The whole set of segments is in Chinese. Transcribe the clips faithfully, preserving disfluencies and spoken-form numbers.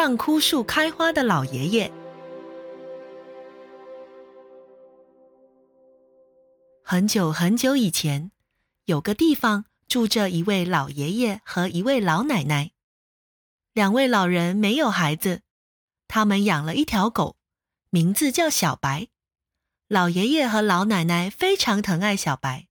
让枯树开花的老爷爷。很久很久以前，有个地方住着一位老爷爷和一位老奶奶。两位老人没有孩子，他们养了一条狗，名字叫小白。老爷爷和老奶奶非常疼爱小白。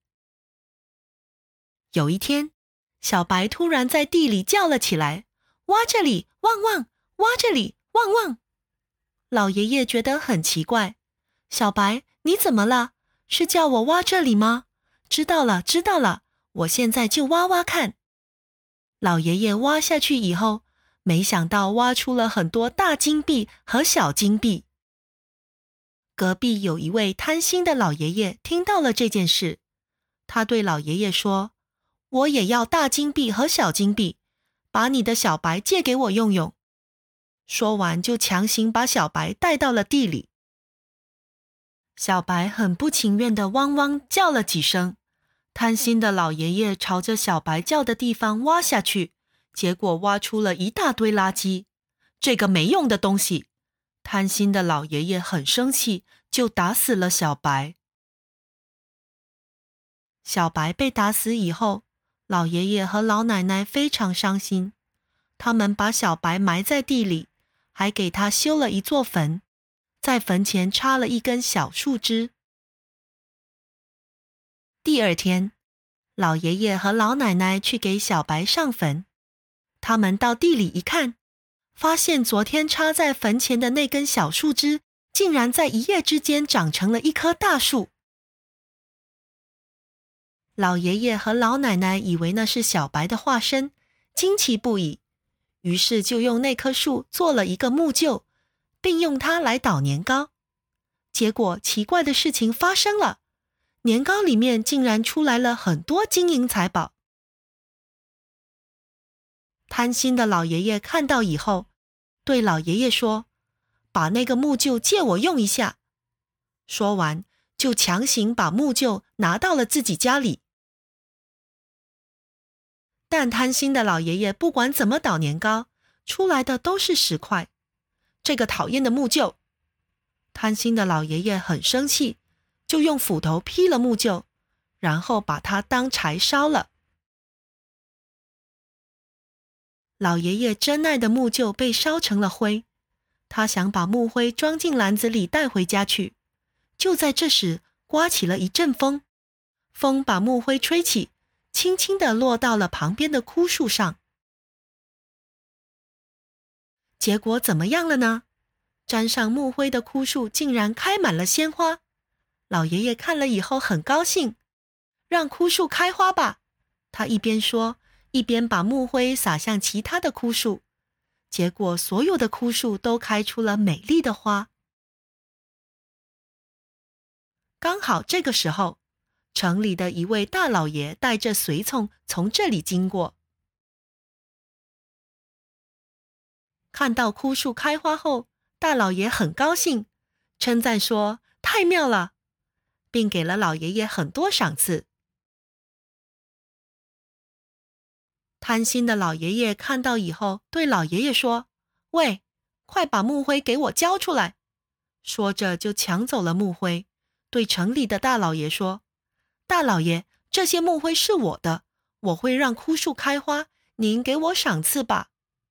有一天，小白突然在地里叫了起来，挖这里，汪汪，挖这里，汪汪。老爷爷觉得很奇怪，小白，你怎么了？是叫我挖这里吗？知道了，知道了，我现在就挖挖看。老爷爷挖下去以后，没想到挖出了很多大金币和小金币。隔壁有一位贪心的老爷爷听到了这件事，他对老爷爷说，我也要大金币和小金币，把你的小白借给我用用。说完就强行把小白带到了地里。小白很不情愿地汪汪叫了几声，贪心的老爷爷朝着小白叫的地方挖下去，结果挖出了一大堆垃圾。这个没用的东西！贪心的老爷爷很生气，就打死了小白。小白被打死以后，老爷爷和老奶奶非常伤心，他们把小白埋在地里，还给他修了一座坟，在坟前插了一根小树枝。第二天，老爷爷和老奶奶去给小白上坟，他们到地里一看，发现昨天插在坟前的那根小树枝竟然在一夜之间长成了一棵大树。老爷爷和老奶奶以为那是小白的化身，惊奇不已，于是就用那棵树做了一个木臼，并用它来捣年糕。结果奇怪的事情发生了，年糕里面竟然出来了很多金银财宝。贪心的老爷爷看到以后，对老爷爷说，把那个木臼借我用一下。说完就强行把木臼拿到了自己家里。但贪心的老爷爷不管怎么捣年糕，出来的都是石块。这个讨厌的木臼！贪心的老爷爷很生气，就用斧头劈了木臼，然后把它当柴烧了。老爷爷珍爱的木臼被烧成了灰，他想把木灰装进篮子里带回家去。就在这时，刮起了一阵风，风把木灰吹起，轻轻地落到了旁边的枯树上。结果怎么样了呢？沾上木灰的枯树竟然开满了鲜花。老爷爷看了以后很高兴，让枯树开花吧。他一边说，一边把木灰撒向其他的枯树。结果所有的枯树都开出了美丽的花。刚好这个时候，城里的一位大老爷带着随从从这里经过。看到枯树开花后，大老爷很高兴，称赞说太妙了，并给了老爷爷很多赏赐。贪心的老爷爷看到以后，对老爷爷说，喂，快把木灰给我交出来。说着就抢走了木灰，对城里的大老爷说，大老爷，这些木灰是我的，我会让枯树开花，您给我赏赐吧。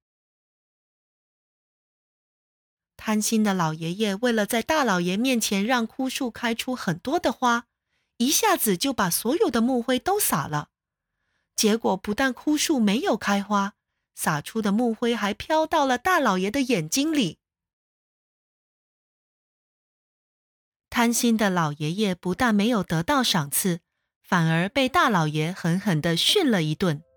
贪心的老爷爷为了在大老爷面前让枯树开出很多的花，一下子就把所有的木灰都撒了。结果不但枯树没有开花，撒出的木灰还飘到了大老爷的眼睛里。贪心的老爷爷不但没有得到赏赐，反而被大老爷狠狠地训了一顿。